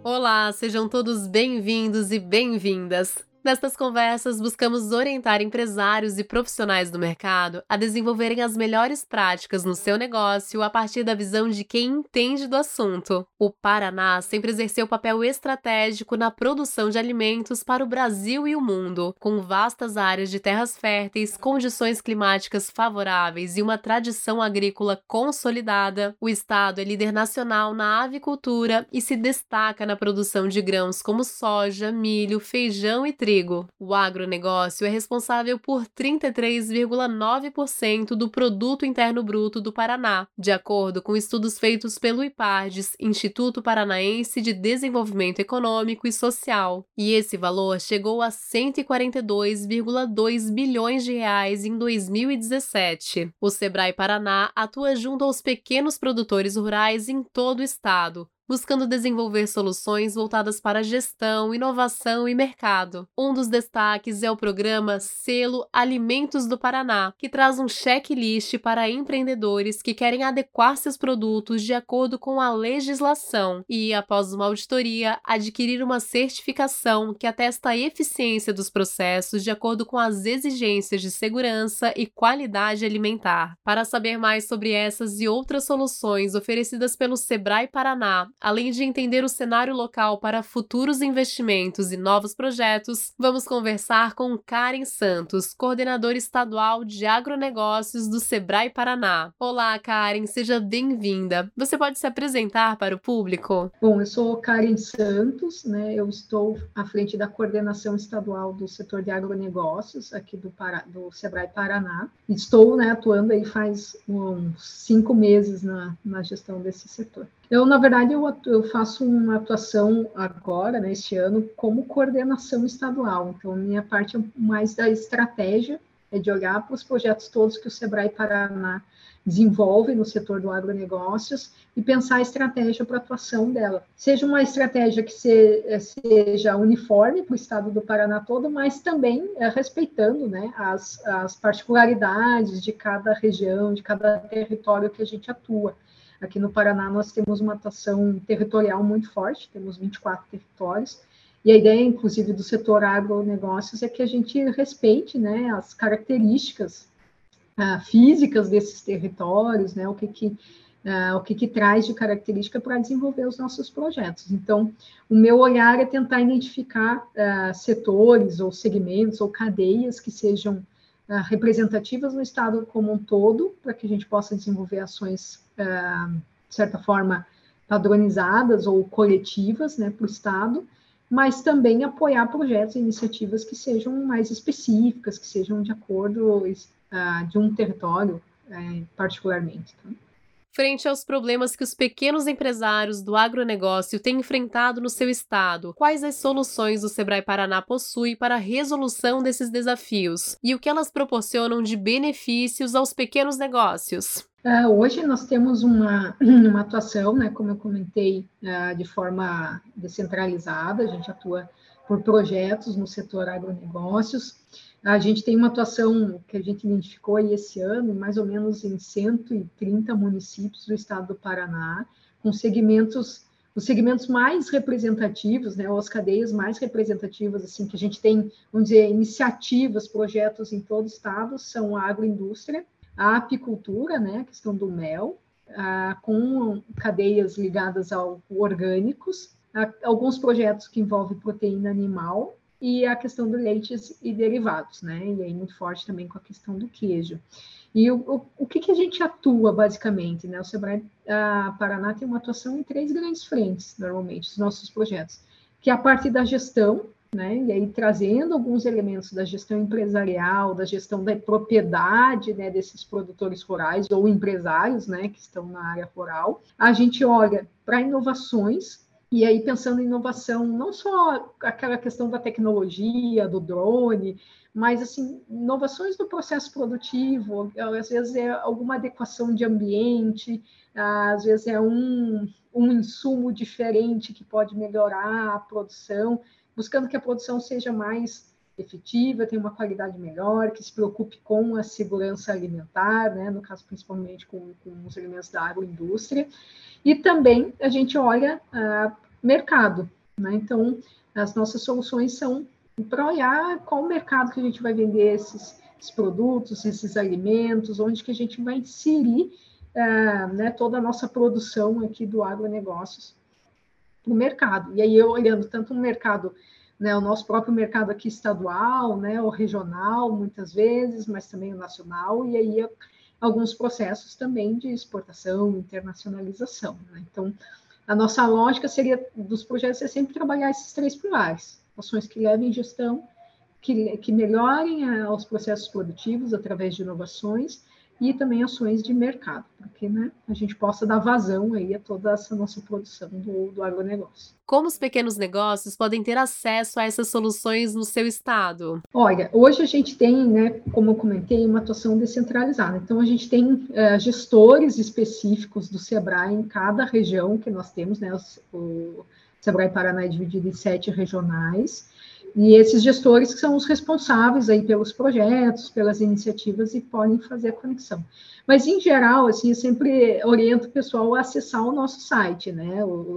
Olá, sejam todos bem-vindos e bem-vindas. Nestas conversas, buscamos orientar empresários e profissionais do mercado a desenvolverem as melhores práticas no seu negócio a partir da visão de quem entende do assunto. O Paraná sempre exerceu papel estratégico na produção de alimentos para o Brasil e o mundo. Com vastas áreas de terras férteis, condições climáticas favoráveis e uma tradição agrícola consolidada, o estado é líder nacional na avicultura e se destaca na produção de grãos como soja, milho, feijão e trigo. O agronegócio é responsável por 33,9% do Produto Interno Bruto do Paraná, de acordo com estudos feitos pelo IPARDES, Instituto Paranaense de Desenvolvimento Econômico e Social. E esse valor chegou a 142,2 bilhões de reais em 2017. O Sebrae Paraná atua junto aos pequenos produtores rurais em todo o estado, buscando desenvolver soluções voltadas para gestão, inovação e mercado. Um dos destaques é o programa Selo Alimentos do Paraná, que traz um checklist para empreendedores que querem adequar seus produtos de acordo com a legislação e, após uma auditoria, adquirir uma certificação que atesta a eficiência dos processos de acordo com as exigências de segurança e qualidade alimentar. Para saber mais sobre essas e outras soluções oferecidas pelo Sebrae Paraná, além de entender o cenário local para futuros investimentos e novos projetos, vamos conversar com Karen Santos, coordenadora estadual de agronegócios do Sebrae Paraná. Olá, Karen, seja bem-vinda. Você pode se apresentar para o público? Bom, eu sou Karen Santos, né? Eu estou à frente da coordenação estadual do setor de agronegócios aqui do Sebrae Paraná. Estou, né, atuando aí faz uns 5 meses na gestão desse setor. Na verdade, eu faço uma atuação agora, né, este ano, como coordenação estadual. Então, minha parte é mais da estratégia, é de olhar para os projetos todos que o Sebrae Paraná desenvolve no setor do agronegócios e pensar a estratégia para a atuação dela. Seja uma estratégia que seja uniforme para o estado do Paraná todo, mas também respeitando, né, as particularidades de cada região, de cada território que a gente atua. Aqui no Paraná, nós temos uma atuação territorial muito forte, temos 24 territórios, e a ideia, inclusive, do setor agronegócios é que a gente respeite, né, as características físicas desses territórios, né, o que traz de característica para desenvolver os nossos projetos. Então, o meu olhar é tentar identificar setores ou segmentos ou cadeias que sejam representativas no estado como um todo, para que a gente possa desenvolver ações, de certa forma, padronizadas ou coletivas, né, para o estado, mas também apoiar projetos e iniciativas que sejam mais específicas, que sejam de acordo de um território particularmente. Tá? Frente aos problemas que os pequenos empresários do agronegócio têm enfrentado no seu estado, quais as soluções o Sebrae Paraná possui para a resolução desses desafios? E o que elas proporcionam de benefícios aos pequenos negócios? Hoje nós temos uma atuação, né, como eu comentei, de forma descentralizada, a gente atua por projetos no setor agronegócios. A gente tem uma atuação que a gente identificou aí esse ano, mais ou menos em 130 municípios do estado do Paraná, com os segmentos mais representativos, né, ou as cadeias mais representativas, assim, que a gente tem, vamos dizer, iniciativas, projetos em todo o estado, são a agroindústria, a apicultura, né, a questão do mel, com cadeias ligadas ao orgânicos, alguns projetos que envolvem proteína animal e a questão do leites e derivados, né, e aí muito forte também com a questão do queijo. E o que a gente atua, basicamente, né, o Sebrae Paraná tem uma atuação em 3 grandes frentes, normalmente, os nossos projetos, que é a parte da gestão, né? E aí trazendo alguns elementos da gestão empresarial, da gestão da propriedade, né, desses produtores rurais ou empresários, né, que estão na área rural. A gente olha para inovações, e aí pensando em inovação, não só aquela questão da tecnologia, do drone, mas assim, inovações no processo produtivo, às vezes é alguma adequação de ambiente, às vezes é um insumo diferente que pode melhorar a produção, buscando que a produção seja mais efetiva, tenha uma qualidade melhor, que se preocupe com a segurança alimentar, né, no caso principalmente com os elementos da agroindústria. E também a gente olha mercado, né? Então, as nossas soluções são para olhar qual o mercado que a gente vai vender esses produtos, esses alimentos, onde que a gente vai inserir né, toda a nossa produção aqui do agronegócios para o mercado. E aí, eu olhando tanto no mercado, né, o nosso próprio mercado aqui estadual, né, o regional, muitas vezes, mas também o nacional, e aí alguns processos também de exportação, internacionalização. Né? Então, a nossa lógica seria dos projetos é sempre trabalhar esses 3 pilares: ações que levem gestão, que melhorem os processos produtivos através de inovações e também ações de mercado, para que, né, a gente possa dar vazão aí a toda essa nossa produção do agronegócio. Como os pequenos negócios podem ter acesso a essas soluções no seu estado? Olha, hoje a gente tem, né, como eu comentei, uma atuação descentralizada. Então, a gente tem gestores específicos do SEBRAE em cada região que nós temos, né? O SEBRAE Paraná é dividido em 7 regionais, e esses gestores que são os responsáveis aí pelos projetos, pelas iniciativas, e podem fazer a conexão. Mas, em geral, assim, eu sempre oriento o pessoal a acessar o nosso site, né, o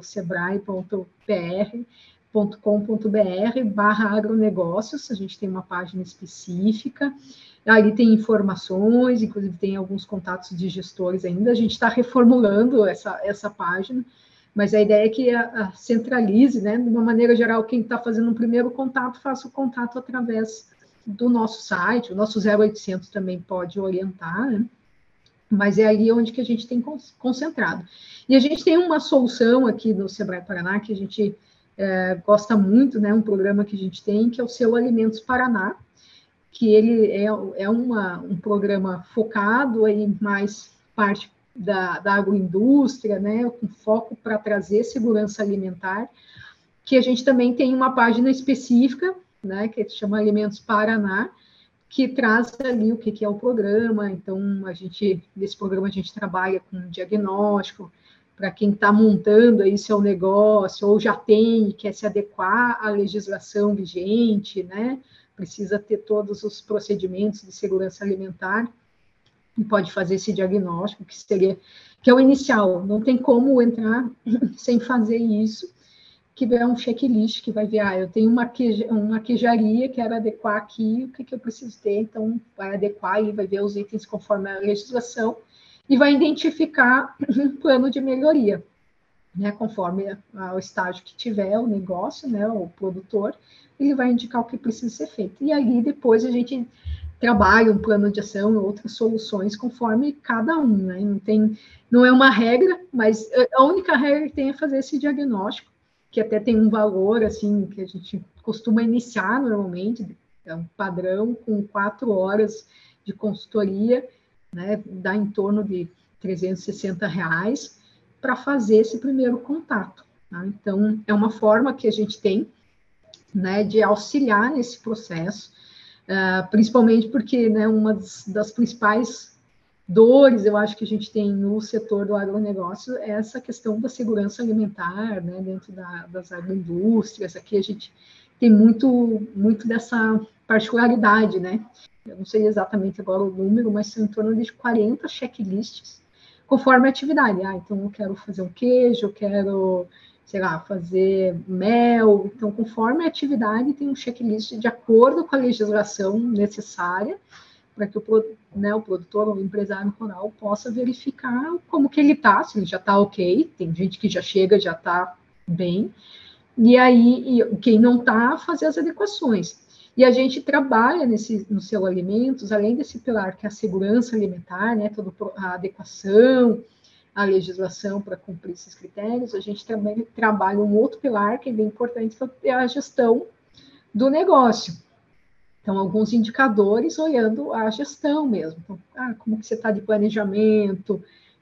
sebrae.pr.com.br/agronegócios, a gente tem uma página específica, ali tem informações, inclusive tem alguns contatos de gestores ainda, a gente está reformulando essa página, mas a ideia é que centralize, né, de uma maneira geral, quem está fazendo um primeiro contato, faça o contato através do nosso site, o nosso 0800 também pode orientar, né? Mas é ali onde que a gente tem concentrado. E a gente tem uma solução aqui no Sebrae Paraná, que a gente gosta muito, né, um programa que a gente tem, que é o Selo Alimentos Paraná, que ele é um programa focado aí mais parte da agroindústria, né, com foco para trazer segurança alimentar, que a gente também tem uma página específica, né, que se chama Alimentos Paraná, que traz ali o que é o programa. Então, nesse programa a gente trabalha com diagnóstico, para quem está montando aí seu negócio, ou já tem e quer se adequar à legislação vigente, né, precisa ter todos os procedimentos de segurança alimentar, e pode fazer esse diagnóstico, que é o inicial, não tem como entrar sem fazer isso, que é um checklist que vai ver, eu tenho uma queijaria, quero adequar aqui, o que eu preciso ter, então vai adequar e vai ver os itens conforme a legislação, e vai identificar um plano de melhoria, né, conforme o estágio que tiver o negócio, né, o produtor, ele vai indicar o que precisa ser feito. E aí, depois, a gente trabalha um plano de ação e outras soluções conforme cada um, né? Não é uma regra, mas a única regra que tem é fazer esse diagnóstico, que até tem um valor, assim, que a gente costuma iniciar normalmente, é um padrão, com 4 horas de consultoria, né, dá em torno de R$ 360, para fazer esse primeiro contato. Tá? Então, é uma forma que a gente tem, né, de auxiliar nesse processo, principalmente porque, né, uma das principais dores, eu acho que a gente tem no setor do agronegócio é essa questão da segurança alimentar, né, dentro das agroindústrias. Aqui a gente tem muito dessa particularidade, né? Eu não sei exatamente agora o número, mas são em torno de 40 checklists, conforme a atividade. Então eu quero fazer um queijo, eu quero, sei lá, fazer mel. Então, conforme a atividade, tem um checklist de acordo com a legislação necessária, para que o produtor ou o empresário rural possa verificar como que ele está, se ele já está ok, tem gente que já chega, já está bem, e aí quem não está, fazer as adequações. E a gente trabalha no Selo Alimentos, além desse pilar que é a segurança alimentar, né, toda a adequação, a legislação para cumprir esses critérios, a gente também trabalha um outro pilar que é bem importante, que é a gestão do negócio. Então, alguns indicadores olhando a gestão mesmo. Então, como que você está de planejamento,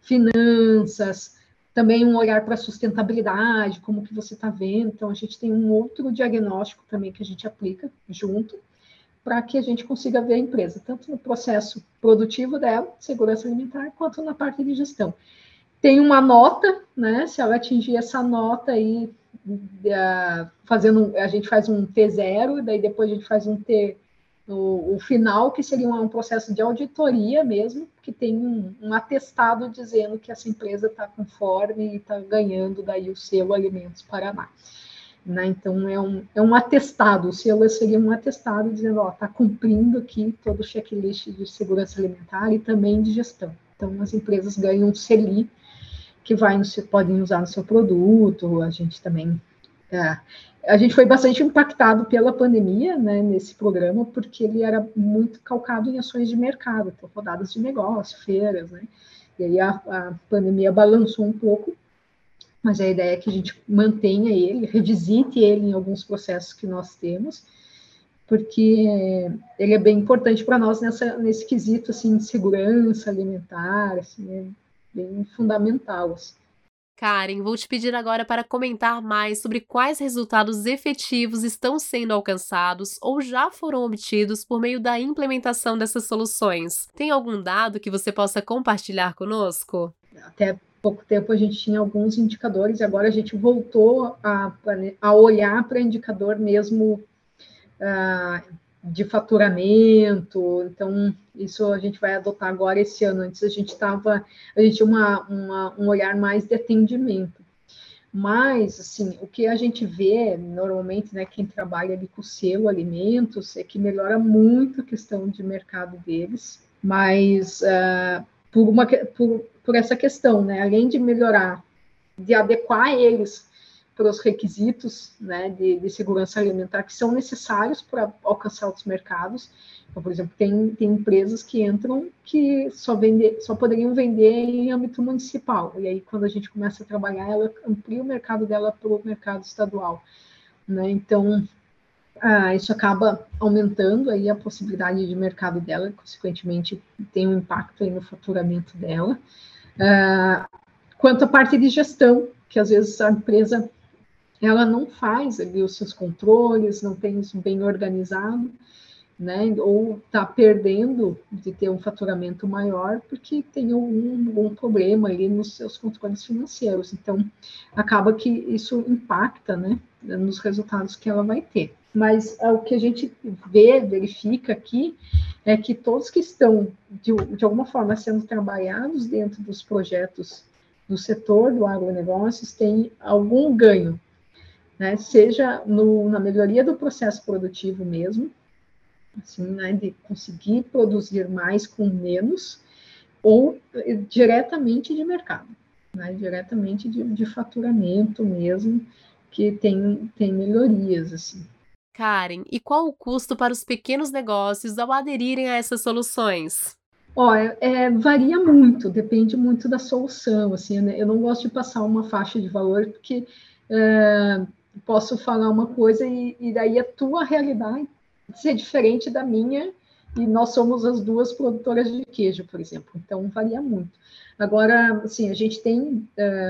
finanças, também um olhar para a sustentabilidade, como que você está vendo. Então, a gente tem um outro diagnóstico também que a gente aplica junto, para que a gente consiga ver a empresa, tanto no processo produtivo dela, segurança alimentar, quanto na parte de gestão. Tem uma nota, né? Se ela atingir essa nota aí, a gente faz um T0, daí depois a gente faz um T, o final, que seria um processo de auditoria mesmo, que tem um atestado dizendo que essa empresa está conforme e está ganhando daí o selo Alimentos Paraná. Né? Então, é um atestado, o selo seria um atestado dizendo, ó, está cumprindo aqui todo o checklist de segurança alimentar e também de gestão. Então, as empresas ganham um selinho que podem usar no seu produto, a gente também... a gente foi bastante impactado pela pandemia, né, nesse programa, porque ele era muito calcado em ações de mercado, então, rodadas de negócio, feiras, né? E aí a pandemia balançou um pouco, mas a ideia é que a gente mantenha ele, revisite ele em alguns processos que nós temos, porque ele é bem importante para nós nesse quesito assim, de segurança alimentar, assim, é bem fundamental. Assim. Karen, vou te pedir agora para comentar mais sobre quais resultados efetivos estão sendo alcançados ou já foram obtidos por meio da implementação dessas soluções. Tem algum dado que você possa compartilhar conosco? Até pouco tempo a gente tinha alguns indicadores, agora a gente voltou a olhar para indicador mesmo de faturamento, então isso a gente vai adotar agora esse ano. Antes a gente tinha um olhar mais de atendimento. Mas, assim, o que a gente vê normalmente, né, quem trabalha ali com o selo alimentos, é que melhora muito a questão de mercado deles, mas por essa questão, né, além de melhorar, de adequar eles para os requisitos, né, de segurança alimentar que são necessários para alcançar outros mercados. Então, por exemplo, tem empresas que entram que só poderiam vender em âmbito municipal. E aí, quando a gente começa a trabalhar, ela amplia o mercado dela para o mercado estadual. Né? Então, isso acaba aumentando aí a possibilidade de mercado dela, e, consequentemente, tem um impacto aí no faturamento dela. Quanto à parte de gestão, que às vezes a empresa ela não faz ali os seus controles, não tem isso bem organizado, né? Ou está perdendo de ter um faturamento maior porque tem algum problema ali nos seus controles financeiros. Então, acaba que isso impacta, né, nos resultados que ela vai ter. Mas o que a gente verifica aqui, é que todos que estão, de alguma forma, sendo trabalhados dentro dos projetos do setor do agronegócios têm algum ganho, né? Seja na melhoria do processo produtivo mesmo, assim, né, de conseguir produzir mais com menos, ou diretamente de mercado, né, diretamente de faturamento mesmo, que tem melhorias, assim. Karen, e qual o custo para os pequenos negócios ao aderirem a essas soluções? Varia muito, depende muito da solução, assim, né? Eu não gosto de passar uma faixa de valor, porque posso falar uma coisa e daí a tua realidade ser diferente da minha, e nós somos as duas produtoras de queijo, por exemplo, então varia muito. Agora, assim, a gente tem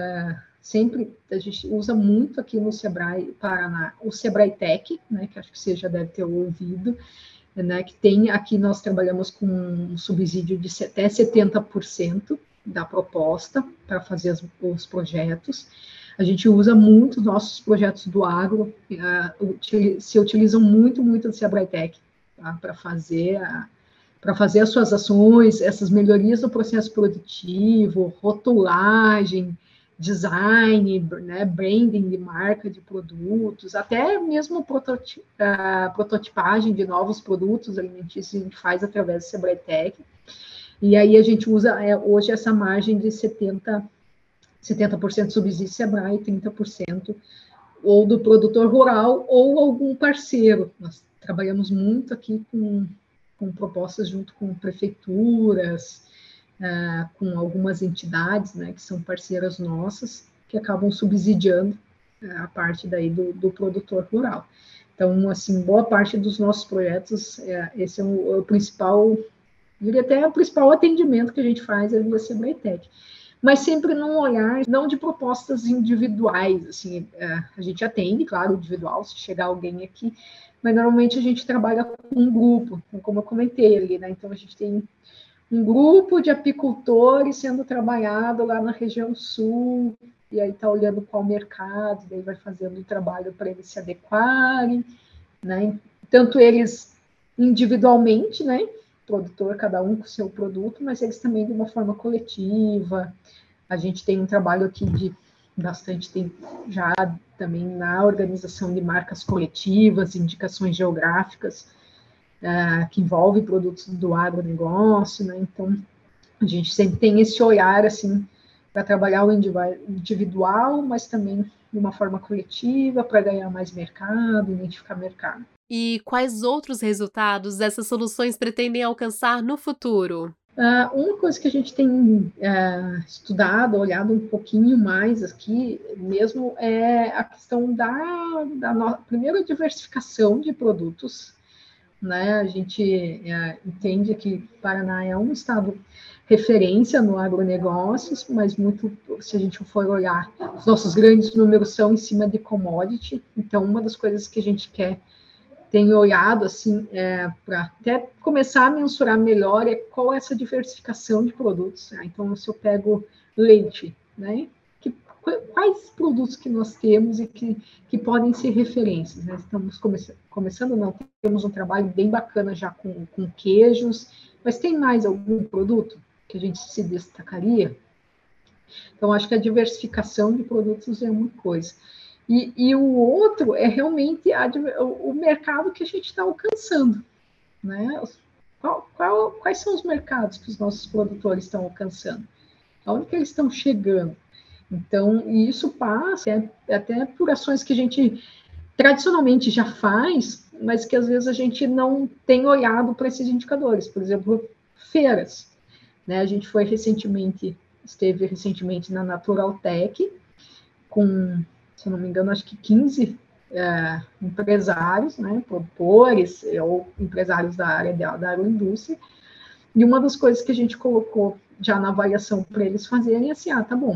a gente usa muito aqui no Sebrae Paraná, o Sebrae Tech, né, que acho que você já deve ter ouvido, né, que tem, aqui nós trabalhamos com um subsídio de até 70% da proposta para fazer os projetos. A gente usa muito nossos projetos do agro, se utilizam muito do Sebrae Tech, tá, para fazer as suas ações, essas melhorias do processo produtivo, rotulagem, design, né, branding de marca de produtos, até mesmo prototipagem de novos produtos alimentícios a gente faz através do Sebrae Tech. E aí a gente usa hoje essa margem de 70% subsídio Sebrae, 30% ou do produtor rural ou algum parceiro. Nós trabalhamos muito aqui com propostas junto com prefeituras, com algumas entidades, né, que são parceiras nossas, que acabam subsidiando a parte daí do produtor rural. Então, assim, boa parte dos nossos projetos, esse é o principal, eu diria até o principal atendimento que a gente faz ali na Sebrae Tech. Mas sempre num olhar não de propostas individuais, assim, a gente atende, claro, individual, se chegar alguém aqui, mas normalmente a gente trabalha com um grupo, como eu comentei ali, né? Então a gente tem um grupo de apicultores sendo trabalhado lá na região sul, e aí está olhando qual mercado, daí vai fazendo o trabalho para eles se adequarem, né? Tanto eles individualmente, né? produtor, cada um com o seu produto, mas eles também de uma forma coletiva. A gente tem um trabalho aqui de bastante tempo já também na organização de marcas coletivas, indicações geográficas, que envolve produtos do agronegócio, né? Então, a gente sempre tem esse olhar, assim, para trabalhar o individual, mas também de uma forma coletiva, para ganhar mais mercado, identificar mercado. E quais outros resultados essas soluções pretendem alcançar no futuro? Uma coisa que a gente tem estudado, olhado um pouquinho mais aqui mesmo, é a questão primeiro, a diversificação de produtos, né? A gente entende que Paraná é um estado referência no agronegócios, mas muito, se a gente for olhar, os nossos grandes números são em cima de commodity, então uma das coisas que a gente tem olhado assim, para até começar a mensurar melhor qual é essa diversificação de produtos. Né? Então, se eu pego leite, né? Quais produtos que nós temos e que podem ser referências? Né? Estamos começando, não, temos um trabalho bem bacana já com queijos, mas tem mais algum produto que a gente se destacaria? Então, acho que a diversificação de produtos é uma coisa. E o outro é realmente o mercado que a gente está alcançando. Né? Quais são os mercados que os nossos produtores estão alcançando? Aonde que eles estão chegando? Então, isso passa até por ações que a gente tradicionalmente já faz, mas que às vezes a gente não tem olhado para esses indicadores. Por exemplo, feiras. Né? A gente esteve recentemente na Naturaltech, com, se eu não me engano, acho que 15 empresários, né, produtores ou empresários da área da agroindústria, e uma das coisas que a gente colocou já na avaliação para eles fazerem é assim, tá bom,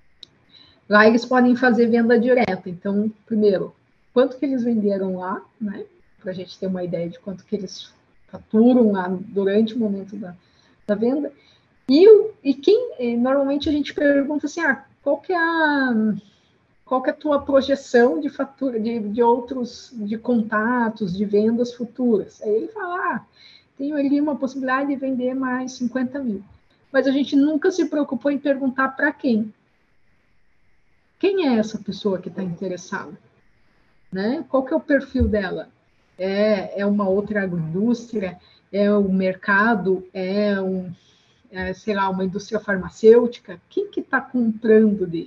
lá eles podem fazer venda direta, então, primeiro, quanto que eles venderam lá, né, para a gente ter uma ideia de quanto que eles faturam lá durante o momento da venda, e quem, normalmente a gente pergunta assim, qual que é a tua projeção de fatura, de outros, de contatos, de vendas futuras? Aí ele fala, tenho ali uma possibilidade de vender mais 50 mil. Mas a gente nunca se preocupou em perguntar para quem. Quem é essa pessoa que está interessada? Né? Qual que é o perfil dela? É uma outra agroindústria? É o mercado? Sei lá, uma indústria farmacêutica? Quem que está comprando dele?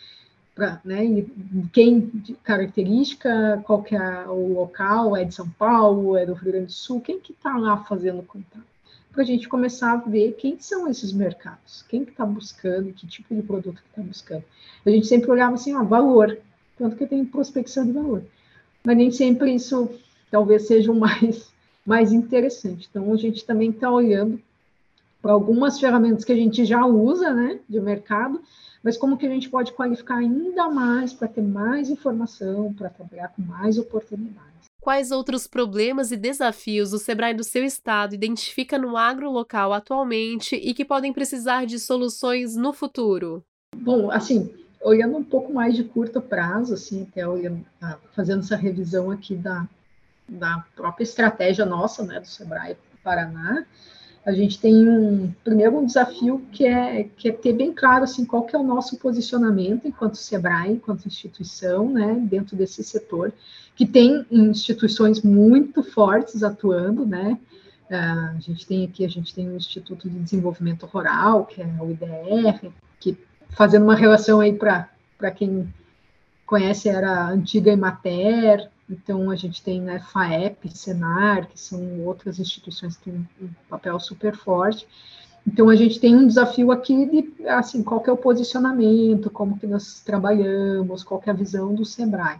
Né, quem característica, qual que é o local, é de São Paulo, é do Rio Grande do Sul, quem que está lá fazendo contato? Para a gente começar a ver quem são esses mercados, quem que está buscando, que tipo de produto que está buscando. A gente sempre olhava assim, valor, quanto que tem prospecção de valor. Mas nem sempre isso talvez seja o mais interessante. Então, a gente também está olhando para algumas ferramentas que a gente já usa, né, de mercado, mas como que a gente pode qualificar ainda mais para ter mais informação, para trabalhar com mais oportunidades. Quais outros problemas e desafios o Sebrae do seu estado identifica no agro local atualmente e que podem precisar de soluções no futuro? Bom, assim, olhando um pouco mais de curto prazo, assim, até olhando, fazendo essa revisão aqui da própria estratégia nossa, né, do Sebrae Paraná, a gente tem primeiro um desafio que é ter bem claro assim, qual que é o nosso posicionamento enquanto Sebrae, enquanto instituição, né, dentro desse setor, que tem instituições muito fortes atuando, né, a gente tem o Instituto de Desenvolvimento Rural, que é o IDR, que fazendo uma relação aí para quem conhece, era a antiga Emater, então a gente tem, né, FAEP, Senar, que são outras instituições que têm um papel super forte. Então a gente tem um desafio aqui de, assim, qual que é o posicionamento, como que nós trabalhamos, qual que é a visão do Sebrae.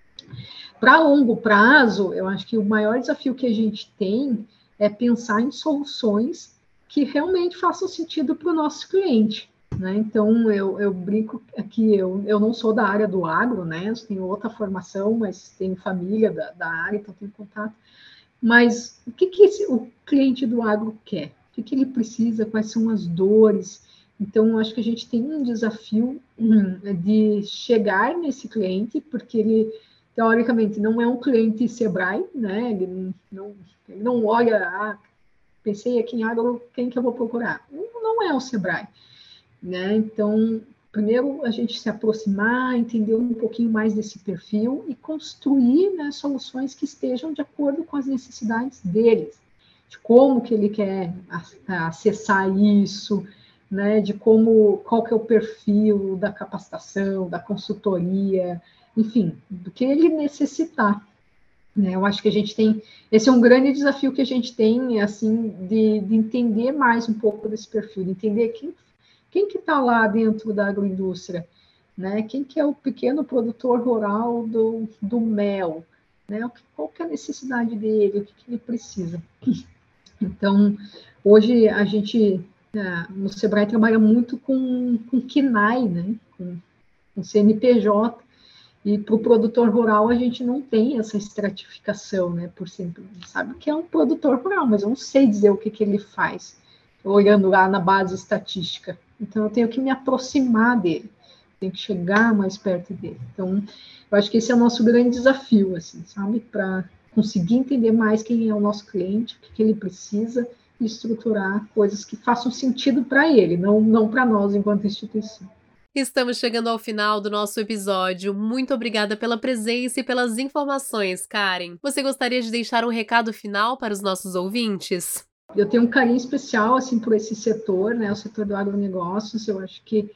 Para longo prazo, eu acho que o maior desafio que a gente tem é pensar em soluções que realmente façam sentido para o nosso cliente. Né? Então, eu brinco aqui, eu não sou da área do agro, né? Eu tenho outra formação, mas tenho família da área, então tenho contato. Mas o que o cliente do agro quer? O que ele precisa? Quais são as dores? Então, eu acho que a gente tem um desafio de chegar nesse cliente, porque ele, teoricamente, não é um cliente Sebrae, né? Ele não olha, pensei aqui em agro, quem que eu vou procurar? Não é o Sebrae, né? Então, primeiro a gente se aproximar, entender um pouquinho mais desse perfil e construir, né, soluções que estejam de acordo com as necessidades deles, de como que ele quer acessar isso, né, de qual que é o perfil da capacitação, da consultoria, enfim, do que ele necessitar. Né? Eu acho que a gente tem, esse é um grande desafio que a gente tem, assim, de entender mais um pouco desse perfil, de entender quem que está lá dentro da agroindústria, né? Quem que é o pequeno produtor rural do mel, né? Qual que é a necessidade dele, o que ele precisa. Então, hoje a gente, no Sebrae, trabalha muito com KNAI, né? Com CNPJ, e para o produtor rural a gente não tem essa estratificação, né? Por sempre sabe que é um produtor rural, mas eu não sei dizer o que ele faz, olhando lá na base estatística. Então eu tenho que me aproximar dele, tenho que chegar mais perto dele. Então eu acho que esse é o nosso grande desafio, assim, sabe? Para conseguir entender mais quem é o nosso cliente, o que ele precisa e estruturar coisas que façam sentido para ele, não para nós enquanto instituição. Estamos chegando ao final do nosso episódio. Muito obrigada pela presença e pelas informações, Karen. Você gostaria de deixar um recado final para os nossos ouvintes? Eu tenho um carinho especial assim por esse setor, né? O setor do agronegócios. Eu acho que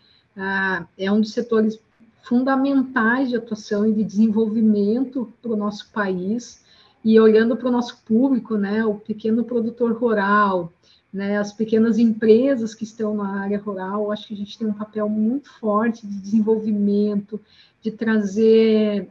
é um dos setores fundamentais de atuação e de desenvolvimento para o nosso país. E olhando para o nosso público, né? O pequeno produtor rural, né? As pequenas empresas que estão na área rural, eu acho que a gente tem um papel muito forte de desenvolvimento, de trazer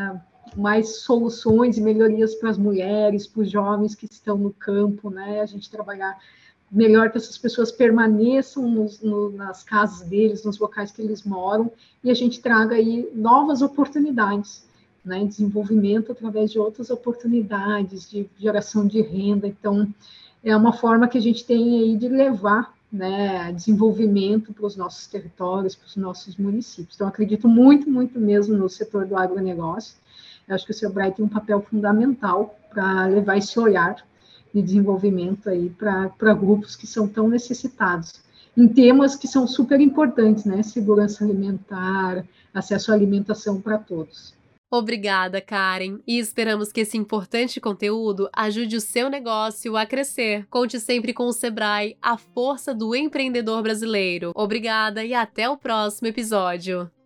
mais soluções e melhorias para as mulheres, para os jovens que estão no campo, né? A gente trabalhar melhor que essas pessoas permaneçam nas casas deles, nos locais que eles moram, e a gente traga aí novas oportunidades, né? Desenvolvimento através de outras oportunidades, de geração de renda. Então, é uma forma que a gente tem aí de levar, né, desenvolvimento para os nossos territórios, para os nossos municípios. Então, acredito muito, muito mesmo no setor do agronegócio. Eu acho que o Sebrae tem um papel fundamental para levar esse olhar de desenvolvimento aí para grupos que são tão necessitados, em temas que são super importantes, né? Segurança alimentar, acesso à alimentação para todos. Obrigada, Karen, e esperamos que esse importante conteúdo ajude o seu negócio a crescer. Conte sempre com o Sebrae, a força do empreendedor brasileiro. Obrigada e até o próximo episódio.